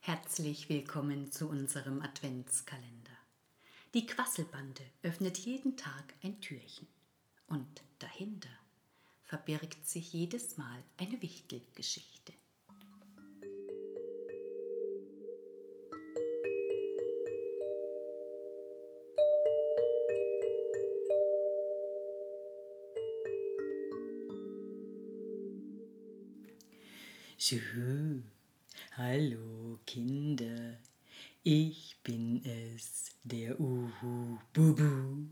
Herzlich willkommen zu unserem Adventskalender. Die Quasselbande öffnet jeden Tag ein Türchen und dahinter verbirgt sich jedes Mal eine Wichtelgeschichte. Juhu, hallo Kinder, ich bin es, der Uhu-Bubu.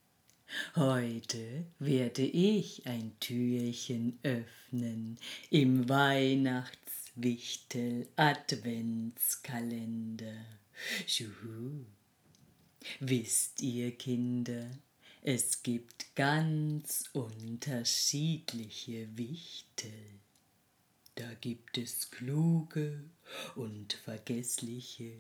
Heute werde ich ein Türchen öffnen im Weihnachtswichtel-Adventskalender. Juhu. Wisst ihr, Kinder, es gibt ganz unterschiedliche Wichtel. Da gibt es kluge und vergessliche,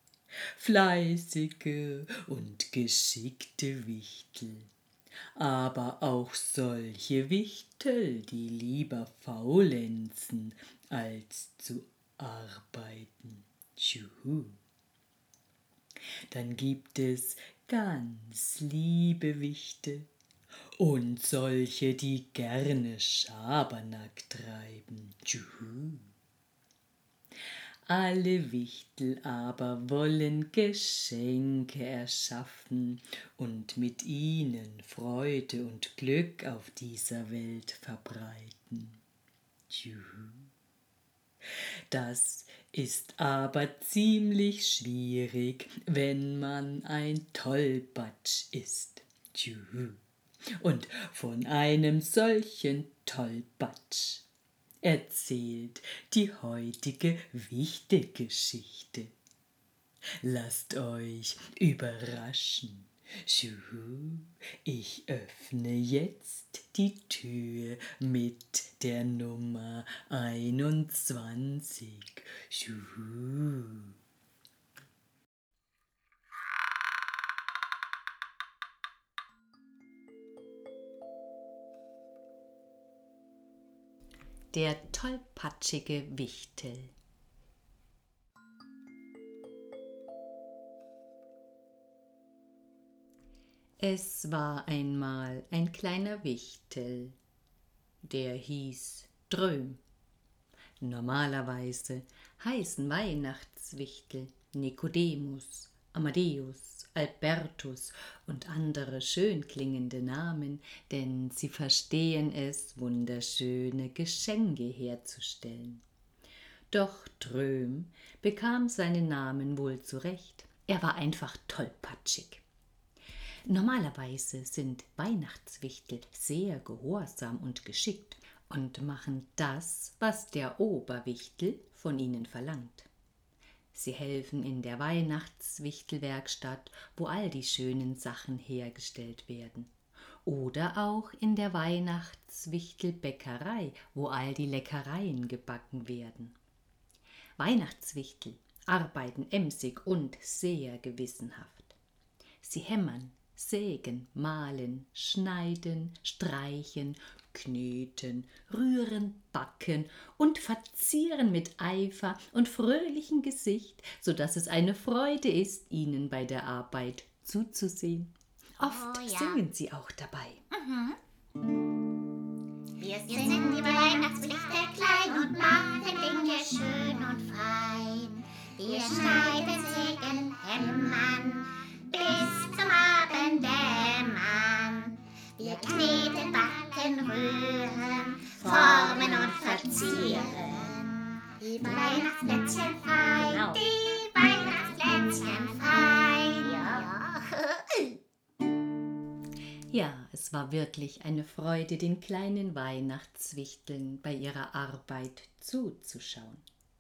fleißige und geschickte Wichtel, aber auch solche Wichtel, die lieber faulenzen, als zu arbeiten. Tschuhu. Dann gibt es ganz liebe Wichte und solche, die gerne Schabernack treiben. Tschuhu. Alle Wichtel aber wollen Geschenke erschaffen und mit ihnen Freude und Glück auf dieser Welt verbreiten. Tschuhu. Das ist aber ziemlich schwierig, wenn man ein Tollpatsch ist. Tschuhu. Und von einem solchen Tollpatsch erzählt die heutige Wichtelgeschichte. Lasst euch überraschen. Juhu, ich öffne jetzt die Tür mit der Nummer 21. Juhu. Der tollpatschige Wichtel. Es war einmal ein kleiner Wichtel, der hieß Dröm. Normalerweise heißen Weihnachtswichtel Nikodemus, Amadeus, Albertus und andere schön klingende Namen, denn sie verstehen es, wunderschöne Geschenke herzustellen. Doch Dröm bekam seinen Namen wohl zurecht. Er war einfach tollpatschig. Normalerweise sind Weihnachtswichtel sehr gehorsam und geschickt und machen das, was der Oberwichtel von ihnen verlangt. Sie helfen in der Weihnachtswichtelwerkstatt, wo all die schönen Sachen hergestellt werden. Oder auch in der Weihnachtswichtelbäckerei, wo all die Leckereien gebacken werden. Weihnachtswichtel arbeiten emsig und sehr gewissenhaft. Sie hämmern, sägen, mahlen, schneiden, streichen, kneten, rühren, backen und verzieren mit Eifer und fröhlichem Gesicht, so dass es eine Freude ist, ihnen bei der Arbeit zuzusehen. Oft singen sie auch dabei. Wir sind die Weihnachtswichtel klein und machen Dinge schön und fein. Wir schneiden, sägen, hämmern, bis zum Abend dämmern. Wir kneten, backen, rühren, formen und verzieren. Die Weihnachtsplätzchen fein, Genau. die Weihnachtsplätzchen fein. Ja, es war wirklich eine Freude, den kleinen Weihnachtswichteln bei ihrer Arbeit zuzuschauen.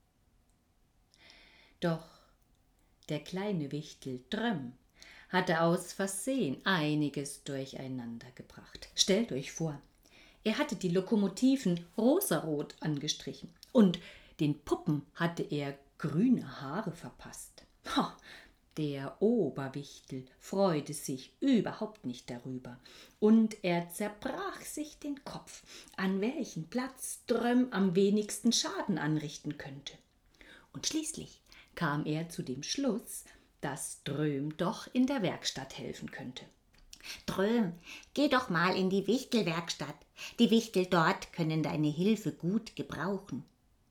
Doch der kleine Wichtel Dröm hatte aus Versehen einiges durcheinander gebracht. Stellt euch vor, er hatte die Lokomotiven rosarot angestrichen und den Puppen hatte er grüne Haare verpasst. Der Oberwichtel freute sich überhaupt nicht darüber und er zerbrach sich den Kopf, an welchen Platz Dröm am wenigsten Schaden anrichten könnte. Und schließlich kam er zu dem Schluss, dass Dröm doch in der Werkstatt helfen könnte. Dröm, geh doch mal in die Wichtelwerkstatt. Die Wichtel dort können deine Hilfe gut gebrauchen.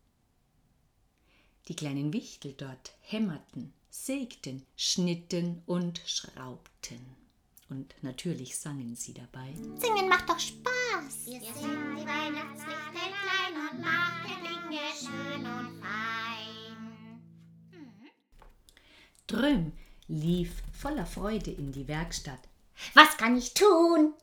Die kleinen Wichtel dort hämmerten, sägten, schnitten und schraubten. Und natürlich sangen sie dabei. Singen macht doch Spaß. Wir sind die Weihnachtswichtel klein und machen Dinge schön und fein. Dröm lief voller Freude in die Werkstatt. Was kann ich tun?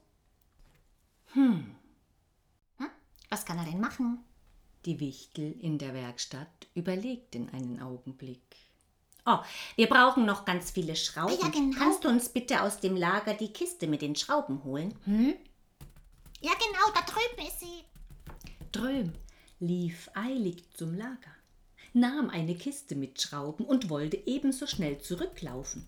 Was kann er denn machen? Die Wichtel in der Werkstatt überlegten einen Augenblick. Oh, wir brauchen noch ganz viele Schrauben. Ja, genau. Kannst du uns bitte aus dem Lager die Kiste mit den Schrauben holen? Ja, genau, da drüben ist sie. Dröm lief eilig zum Lager, nahm eine Kiste mit Schrauben und wollte ebenso schnell zurücklaufen.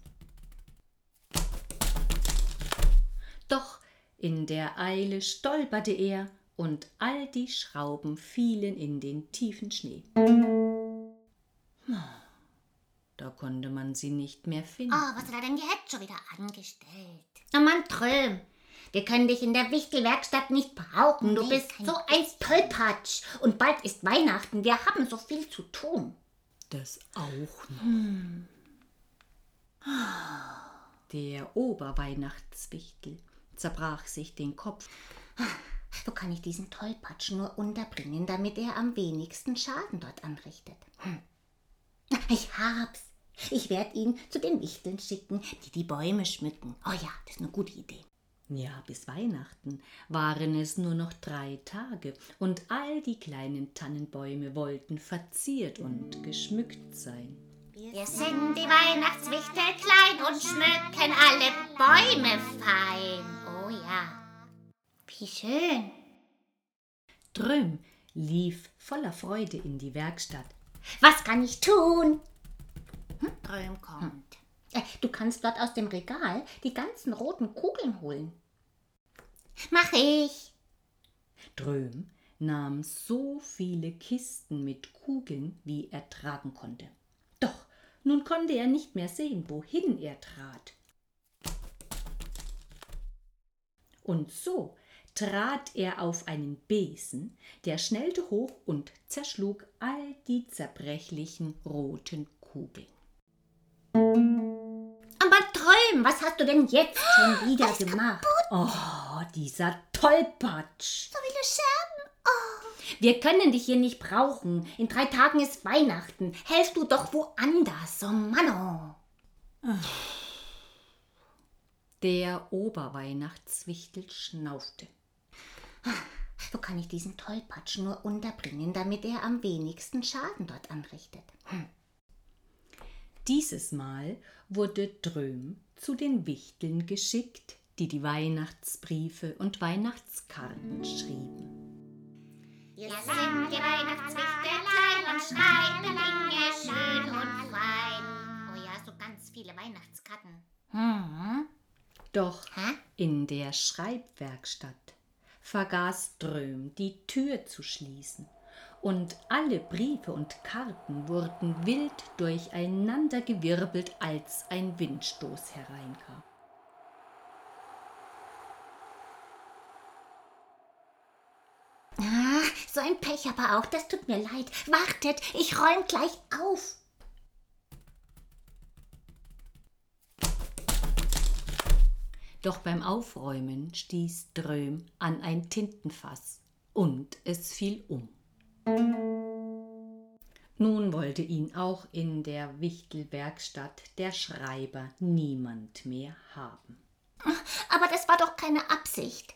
Doch in der Eile stolperte er und all die Schrauben fielen in den tiefen Schnee. Da konnte man sie nicht mehr finden. Oh, was hat er denn jetzt schon wieder angestellt? Oh Mann, Tröm, wir können dich in der Wichtelwerkstatt nicht brauchen. Du Nee, bist kein so ein Tollpatsch. Und bald ist Weihnachten. Wir haben so viel zu tun. Das auch noch. Der Oberweihnachtswichtel zerbrach sich den Kopf. Wo kann ich diesen Tollpatsch nur unterbringen, damit er am wenigsten Schaden dort anrichtet? Ich hab's. Ich werde ihn zu den Wichteln schicken, die die Bäume schmücken. Oh ja, das ist eine gute Idee. Ja, bis Weihnachten waren es nur noch 3 Tage und all die kleinen Tannenbäume wollten verziert und geschmückt sein. Wir sind die Weihnachtswichtel klein und schmücken alle Bäume fein. Oh ja. Wie schön. Dröm lief voller Freude in die Werkstatt. Was kann ich tun? Dröm kommt. Du kannst dort aus dem Regal die ganzen roten Kugeln holen. Mach ich. Dröm nahm so viele Kisten mit Kugeln, wie er tragen konnte. Doch nun konnte er nicht mehr sehen, wohin er trat. Und so trat er auf einen Besen, der schnellte hoch und zerschlug all die zerbrechlichen roten Kugeln. Aber Dröm, was hast du denn jetzt schon wieder gemacht? Oh, dieser Tollpatsch! So viele Scherben. Wir können dich hier nicht brauchen. In 3 Tagen ist Weihnachten. Helfst du doch woanders. Oh Mann. Der Oberweihnachtswichtel schnaufte. Wo kann ich diesen Tollpatsch nur unterbringen, damit er am wenigsten Schaden dort anrichtet? Dieses Mal wurde Dröm zu den Wichteln geschickt, die die Weihnachtsbriefe und Weihnachtskarten schrieben. Wir sind die Weihnachtswichtel klein und schreiben Dinge schön und fein. Oh ja, so ganz viele Weihnachtskarten. Doch in der Schreibwerkstatt vergaß Dröm, die Tür zu schließen, und alle Briefe und Karten wurden wild durcheinandergewirbelt, als ein Windstoß hereinkam. So ein Pech aber auch. Das tut mir leid. Wartet, ich räume gleich auf. Doch beim Aufräumen stieß Dröm an ein Tintenfass und es fiel um. Nun wollte ihn auch in der Wichtelwerkstatt der Schreiber niemand mehr haben. Aber das war doch keine Absicht.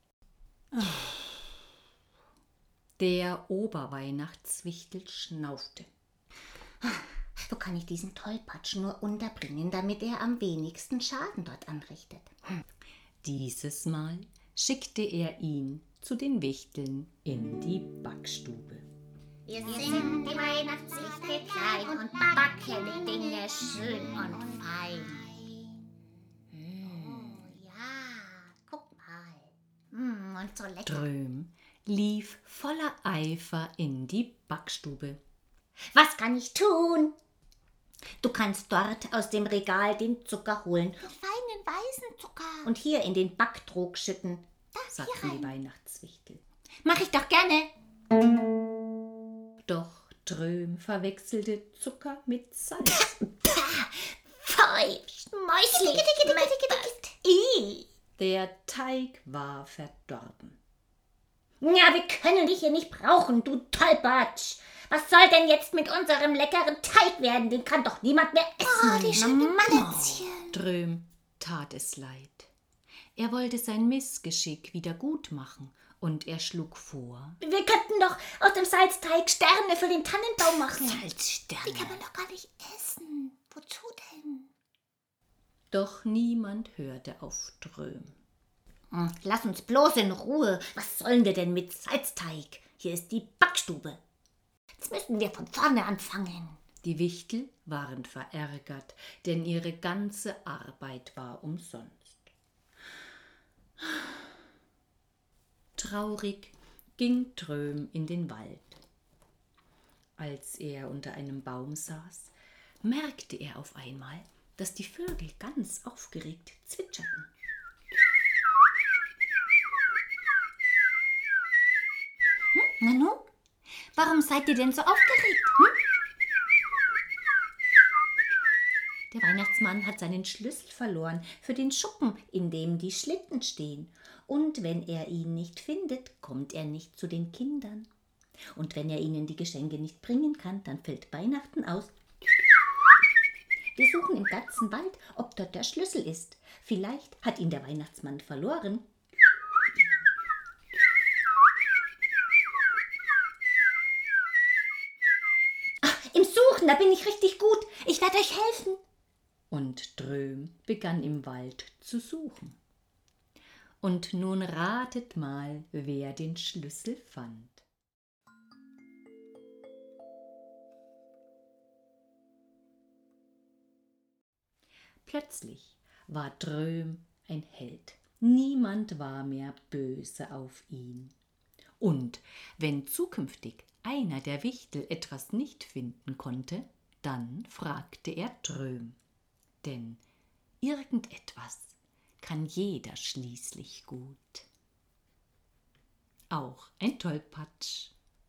Der Oberweihnachtswichtel schnaufte. Wo kann ich diesen Tollpatsch nur unterbringen, damit er am wenigsten Schaden dort anrichtet? Dieses Mal schickte er ihn zu den Wichteln in die Backstube. Wir sind die Weihnachtswichtel klein und backen Dinge schön und fein. Oh ja, guck mal. Und so lecker. Dröm lief voller Eifer in die Backstube. Was kann ich tun? Du kannst dort aus dem Regal den Zucker holen Den feinen weißen Zucker. und hier in den Backtrog schütten. sagten die Weihnachtswichtel. Mach ich doch gerne. Doch Tröm verwechselte Zucker mit Salz. Pfui, Mäusli. Der Teig war verdorben. Ja, wir können dich hier nicht brauchen, du Tollpatsch. Was soll denn jetzt mit unserem leckeren Teig werden? Den kann doch niemand mehr essen. Die schönen Plätzchen. Tröm tat es leid. Er wollte sein Missgeschick wieder gut machen und er schlug vor. Wir könnten doch aus dem Salzteig Sterne für den Tannenbaum machen. Die kann man doch gar nicht essen. Wozu denn? Doch niemand hörte auf Tröm. Lass uns bloß in Ruhe. Was sollen wir denn mit Salzteig? Hier ist die Backstube. Jetzt müssen wir von vorne anfangen. Die Wichtel waren verärgert, denn ihre ganze Arbeit war umsonst. Traurig ging Tröm in den Wald. Als er unter einem Baum saß, merkte er auf einmal, dass die Vögel ganz aufgeregt zwitscherten. Nanu, warum seid ihr denn so aufgeregt? Der Weihnachtsmann hat seinen Schlüssel verloren für den Schuppen, in dem die Schlitten stehen. Und wenn er ihn nicht findet, kommt er nicht zu den Kindern. Und wenn er ihnen die Geschenke nicht bringen kann, dann fällt Weihnachten aus. Wir suchen im ganzen Wald, ob dort der Schlüssel ist. Vielleicht hat ihn der Weihnachtsmann verloren. Im Suchen, da bin ich richtig gut. Ich werde euch helfen. Und Tröm begann im Wald zu suchen. Und nun ratet mal, wer den Schlüssel fand. Plötzlich war Tröm ein Held. Niemand war mehr böse auf ihn. Und wenn zukünftig einer der Wichtel etwas nicht finden konnte, dann fragte er Tröm. Denn irgendetwas kann jeder schließlich gut. Auch ein Tollpatsch.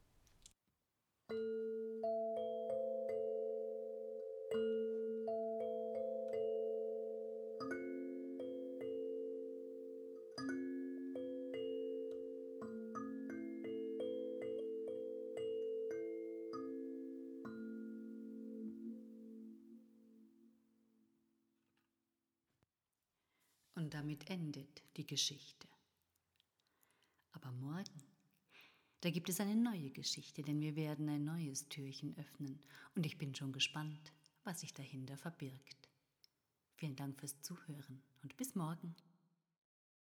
Und damit endet die Geschichte. Aber morgen, da gibt es eine neue Geschichte, denn wir werden ein neues Türchen öffnen und ich bin schon gespannt, was sich dahinter verbirgt. Vielen Dank fürs Zuhören und bis morgen.